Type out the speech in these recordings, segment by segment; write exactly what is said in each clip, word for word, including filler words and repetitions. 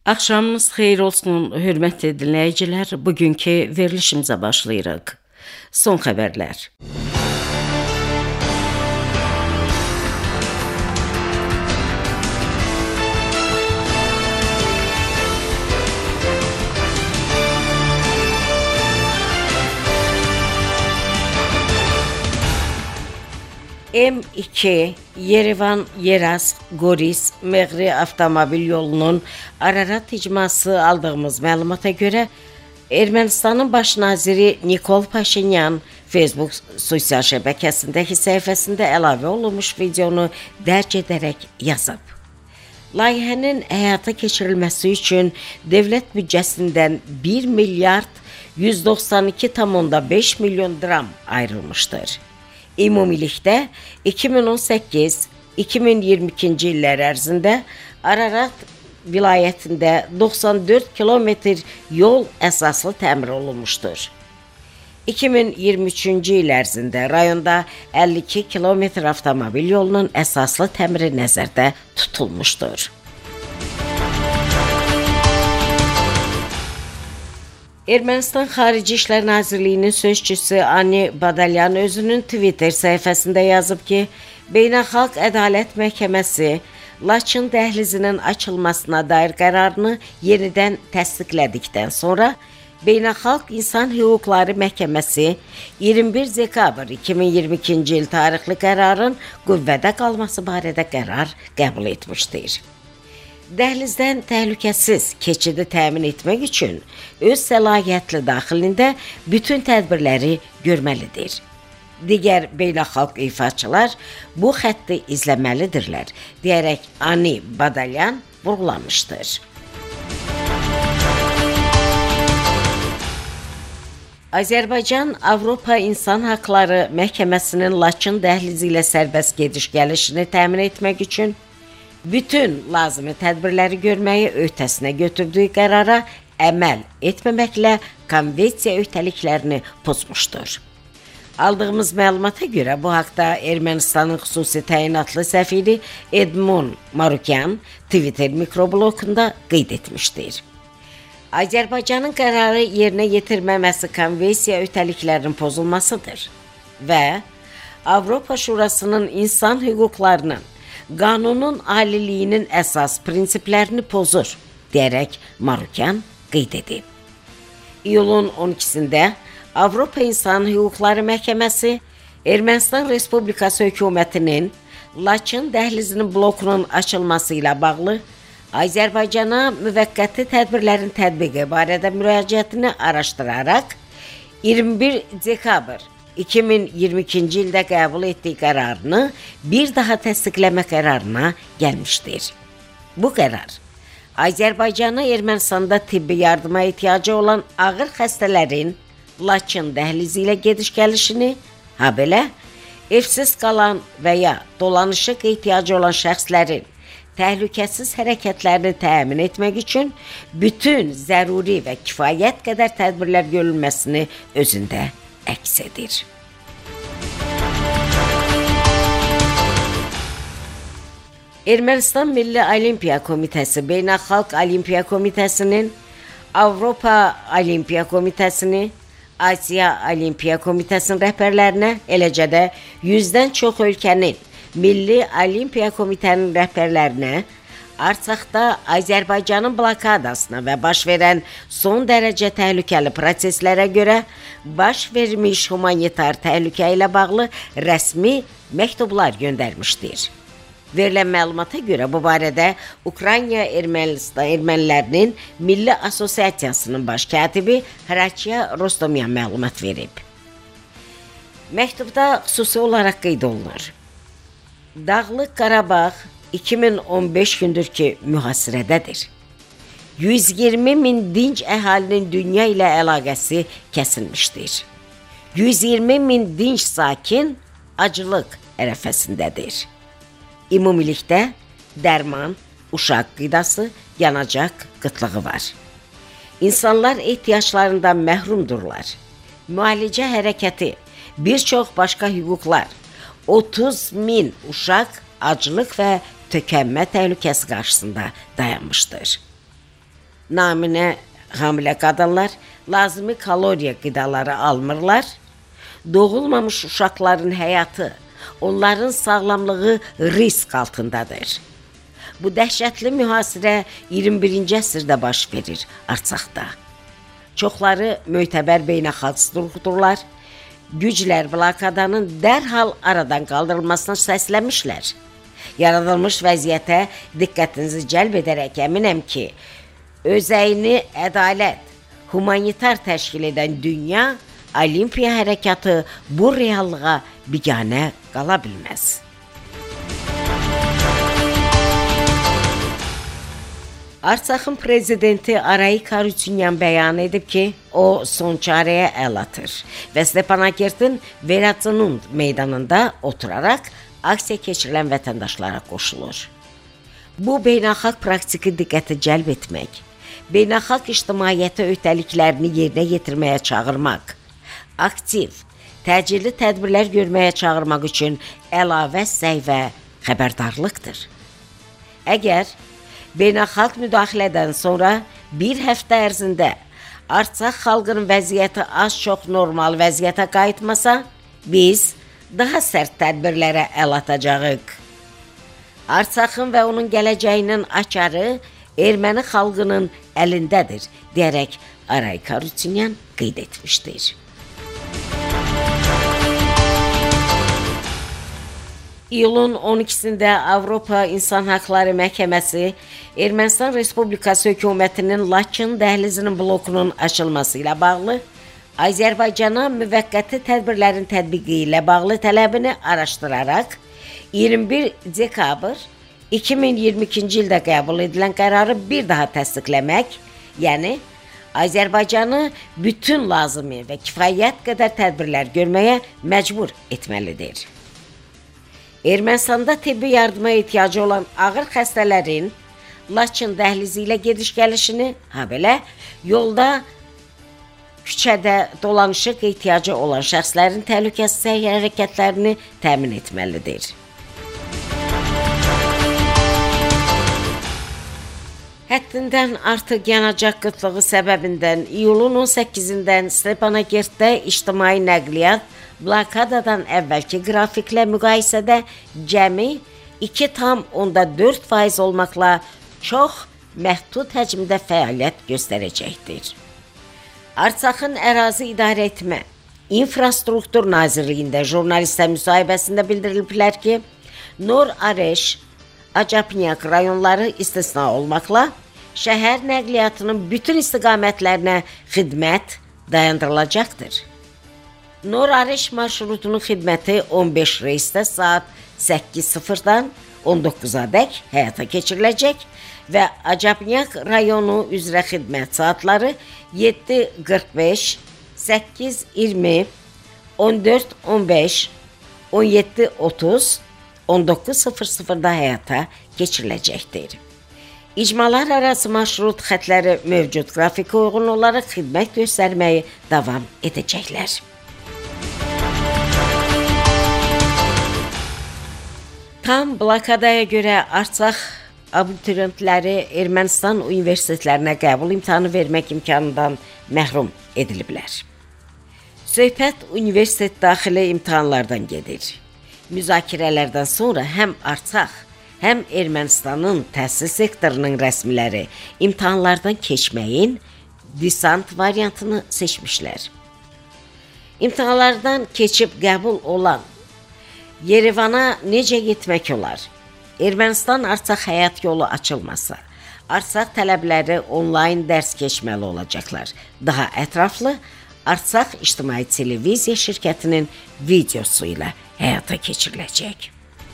Axşamınız xeyir olsun, hörmətli dinləyicilər. Bugünkü verilişimizə başlayırıq. Son xəbərlər. M iki Yerevan-Yeras-Goris-Meğri avtomobil yolunun Ararat icması aldığımız məlumata görə Ermənistanın baş naziri Nikol Paşinyan Facebook sosial şəbəkəsindəki səhifəsində əlavə olunmuş videonu dərc edərək yazıb. Layihənin həyata keçirilməsi üçün dövlət büdcəsindən bir milyard yüz doxsan iki tam beş milyon dram ayrılmışdır. Ümumilikdə iki min on səkkiz iki min iyirmi ikinci illər ərzində Ararat vilayətində doxsan dörd kilometr yol əsaslı təmir olunmuşdur. iki min iyirmi üçüncü il ərzində rayonda əlli iki kilometr avtomobil yolunun əsaslı təmiri nəzərdə tutulmuşdur. Ermənistan Xarici İşlər Nazirliyinin sözçüsü Ani Badalyan özünün Twitter səhifəsində yazıb ki, Beynəlxalq Ədalət Məhkəməsi Laçın dəhlizinin açılmasına dair qərarını yenidən təsdiqlədikdən sonra Beynəlxalq İnsan Hüquqları Məhkəməsi iyirmi bir dekabr iki min iyirmi ikinci il tarixli qərarın qüvvədə qalması barədə qərar qəbul etmişdir. Dəhlizdən təhlükəsiz keçidi təmin etmək üçün öz səlahiyyətli daxilində bütün tədbirləri görməlidir. Digər beynəlxalq ifaçılar bu xətti izləməlidirlər, deyərək Ani Badalyan vurğulamışdır. Azərbaycan Avropa İnsan Haqları Məhkəməsinin Laçın dəhlizi ilə sərbəst gediş-gəlişini təmin etmək üçün bütün lazımi tədbirləri görməyi öhdəsinə götürdüyü qərara əməl etməməklə konvensiya öhdəliklərini pozmuşdur. Aldığımız məlumata görə bu haqda Ermənistanın xüsusi təyinatlı səfiri Edmond Marukyan Twitter mikroblogunda qeyd etmişdir. Azərbaycanın qərarı yerinə yetirməməsi konvensiya öhdəliklərinin pozulmasıdır və Avropa Şurasının insan hüquqlarının qanunun aliliyinin əsas prinsiplərini pozur, deyərək Marukyan qeyd edib. İyulun on ikisində Avropa İnsan Hüquqları Məhkəməsi Ermənistan Respublikası hökumətinin Laçın dəhlizinin blokunun açılması ilə bağlı Azərbaycana müvəqqəti tədbirlərin tətbiqi barədə müraciətini araşdıraraq iyirmi bir dekabr iki min iyirmi ikinci ildə qəbul etdiyi qərarını bir daha təsdiqləmə qərarına gəlmişdir. Bu qərar Azərbaycana Ermənistanda tibbi yardıma ehtiyacı olan ağır xəstələrin Laçın dəhlizi ilə gediş-gəlişini, habelə evsiz qalan və ya dolanışıq ehtiyacı olan şəxslərin təhlükəsiz hərəkətlərini təmin etmək üçün bütün zəruri və kifayət qədər tədbirlər görülməsini özündə əks edir. Ermənistan Milli Olimpiya Komitəsi Beynəlxalq Olimpiya Komitəsinin, Avropa Olimpiya Komitəsini, Asiya Olimpiya Komitəsinin rəhbərlərinə, eləcə də yüzdən çox ölkənin Milli Olimpiya Komitəsinin rəhbərlərinə Artsaqda Azərbaycanın blokadasına və baş verən son dərəcə təhlükəli proseslərə görə baş vermiş humanitar təhlükə ilə bağlı rəsmi məktublar göndərmişdir. Verilən məlumata görə bu barədə Ukrayna Ermənistan Ermənilərinin Milli Assosiasiyasının baş katibi Hraçya Rostomyan məlumat verib. Məktubda xüsusi olaraq qeyd olunur. Dağlıq Qarabağ iki min on beş gündür ki, mühasirədədir. yüz iyirmi min dinc əhalinin dünya ilə əlaqəsi kəsilmişdir. yüz iyirmi min dinc sakin acılıq ərəfəsindədir. Ümumilikdə dərman, uşaq qidası, yanacaq qıtlığı var. İnsanlar ehtiyaclarından məhrumdurlar. Müalicə hərəkəti, bir çox başqa hüquqlar, otuz min uşaq aclıq və tökənmə təhlükəsi qarşısında dayanmışdır. naminə hamilə qadınlar lazımi kaloriya qidaları almırlar. Doğulmamış uşaqların həyatı, onların sağlamlığı risk altındadır. Bu dəhşətli mühasirə iyirmi birinci əsrdə baş verir Artsaqda. Çoxları mötəbər beynəlxalq strukturlar, güclər blokadanın dərhal aradan qaldırılmasına səsləmişlər. Yaradılmış vəziyyətə diqqətinizi cəlb edərək əminəm ki, özəyini ədalət, humanitar təşkil edən dünya, Olimpiya hərəkatı bu reallığa biganə qala bilməz. Artsaqın prezidenti Arayik Harutyunyan bəyan edib ki, o son çarəyə əl atır və Stepanakert Veracnund meydanında oturaraq aksiya keçirilən vətəndaşlara qoşulur. Bu beynəlxalq praktiki diqqəti cəlb etmək, beynəlxalq ictimaiyyətə öhdəliklərini yerinə yetirməyə çağırmaq, aktiv, təcili tədbirlər görməyə çağırmaq üçün əlavə səy və xəbərdarlıqdır. Əgər beynəlxalq müdaxilədən sonra bir həftə ərzində Artsaq xalqının vəziyyəti az-çox normal vəziyyətə qayıtmasa, biz daha sərt tədbirlərə əl atacağıq. Artsaqın və onun gələcəyinin açarı erməni xalqının əlindədir, deyərək Arayik Harutyunyan qeyd etmişdir. İyulun on ikisində Avropa İnsan Haqları Məhkəməsi Ermənistan Respublikası hökumətinin Laçın dəhlizinin blokunun açılması ilə bağlı Azərbaycana müvəqqəti tədbirlərin tətbiqi ilə bağlı tələbini araşdıraraq iyirmi bir dekabr iki min iyirmi ikinci ildə qəbul edilən qərarı bir daha təsdiqləmək, yəni Azərbaycanı bütün lazımi və kifayət qədər tədbirlər görməyə məcbur etməlidir. Ermənistanda tibbi yardıma ehtiyacı olan ağır xəstələrin Laçın dəhlizi ilə gediş-gəlişini, habelə yolda, küçədə dolanışıq ehtiyacı olan şəxslərin təhlükəsiz hərəkətlərini təmin etməlidir. Həddindən artıq yanacaq qıtlığı səbəbindən iyulun on səkkizindən Stepanakertdə ictimai nəqliyyat blokadadan əvvəlki qrafiklə müqayisədə cəmi iki tam onda dörd faiz olmaqla çox məhdud həcmdə fəaliyyət göstərəcəkdir. Artsaqın ərazi idarə etmə, infrastruktur nazirliyində jurnalistə müsahibəsində bildiriliblər ki, Nor-Areş, Acapnyak rayonları istisna olmaqla şəhər nəqliyyatının bütün istiqamətlərinə xidmət dayandırılacaqdır. Nor-Areş marşrutunun xidməti on beş reysdə saat səkkiz sıfırdan on doqquzadək həyata keçiriləcək və Acapnyak rayonu üzrə xidmət saatları yeddi qırx beş, səkkiz iyirmi, on dörd on beş, on yeddi otuz, on doqquz sıfır sıfırda həyata keçiriləcəkdir. İcmalar arası marşrut xətləri mövcud qrafikə uyğun olaraq xidmət göstərməyi davam edəcəklər. Tam blokadaya görə Artsaq abituriyentləri Ermənistan universitetlərinə qəbul imtahanı vermək imkanından məhrum ediliblər. Söhbət universitet daxili imtahanlardan gedir. Müzakirələrdən sonra həm Artsaq, həm Ermənistanın təhsil sektorunun rəsmiləri imtahanlardan keçməyin desant variantını seçmişlər. İmtahanlardan keçib qəbul olan Yerevana necə getmək olar? Ermənistan Artsaq həyat yolu açılmasa, Artsaq tələbləri onlayn dərs keçməli olacaqlar. Daha ətraflı Artsaq İctimai Televiziya şirkətinin videosu ilə həyata keçiriləcək.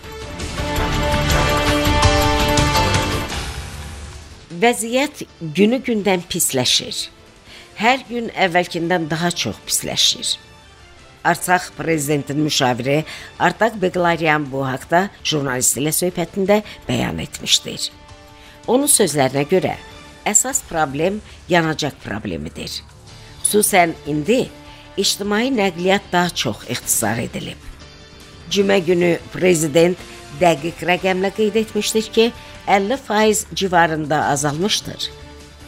Vəziyyət günü-gündən pisləşir. Hər gün əvvəlkindən daha çox pisləşir. Artsaq prezidentinin müşaviri Artaq Beqlaryan bu haqda jurnalist ilə söhbətində bəyan etmişdir. Onun sözlərinə görə əsas problem yanacaq problemidir. Xüsusən indi ictimai nəqliyyat daha çox ixtisar edilib. Cümə günü prezident dəqiq rəqəmlə qeyd etmişdir ki, əlli faiz civarında azalmışdır.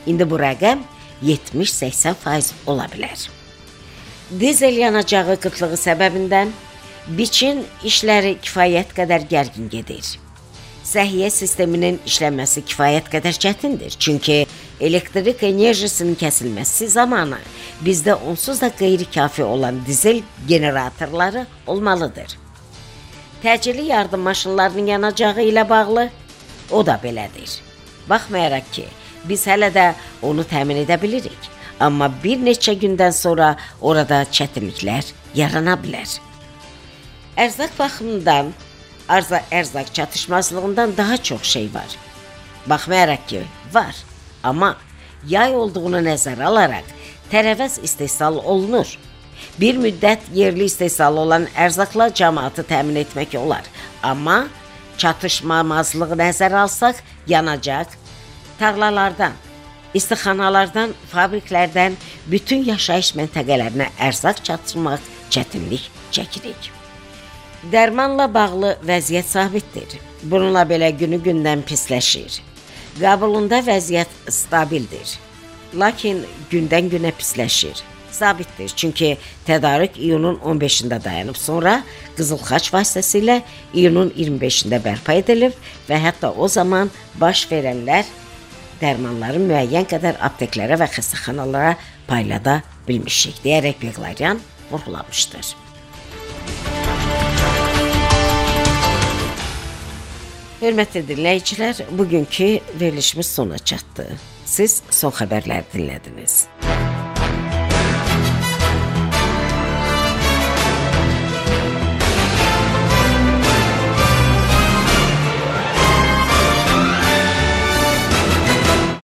İndi bu rəqəm yetmiş səksən faiz ola bilər. Dizel yanacağı qıtlığı səbəbindən biçin işləri kifayət qədər gərgin gedir. Səhiyyə sisteminin işləməsi kifayət qədər çətindir. Çünki elektrik enerjisinin kəsilməsi zamanı bizdə onsuz da qeyri-kafi olan dizel generatorları olmalıdır. Təcili yardım maşınlarının yanacağı ilə bağlı o da belədir. Baxmayaraq ki, biz hələ də onu təmin edə bilirik. Amma bir neçə gündən sonra orada çətinliklər yarana bilər. Ərzaq baxımından arza ərzaq çatışmazlığından daha çox şey var. Baxmayaraq ki, var. Amma yay olduğunu nəzərə alaraq tərəvəz istehsal olunur. Bir müddət yerli istehsal olan ərzaqla cəmaatı təmin etmək olar. Amma çatışmamazlığı nəzərə alsaq, yanacaq, tarlalardan, istixanalardan, fabriklərdən bütün yaşayış məntəqələrinə ərzaq çatdırmaq çətinlik çəkirik. Dərmanla bağlı vəziyyət sabitdir. Bununla belə günü-gündən pisləşir. Qəbulunda vəziyyət stabildir. Lakin gündən-günə pisləşir. Sabitdir, çünki tədarük iyunun on beşində dayanıb, sonra Qızıl Xaç vasitəsilə iyunun iyirmi beşində bərpa edilib və hətta o zaman baş verənlər dərmanları müəyyən qədər apteklərə və xəstəxanalara paylada bilmişik, deyərək Beqlaryan vurğulamışdır. Hörmətli dinləyicilər, bugünkü verilişimiz sona çatdı. Siz son xəbərləri dinlədiniz.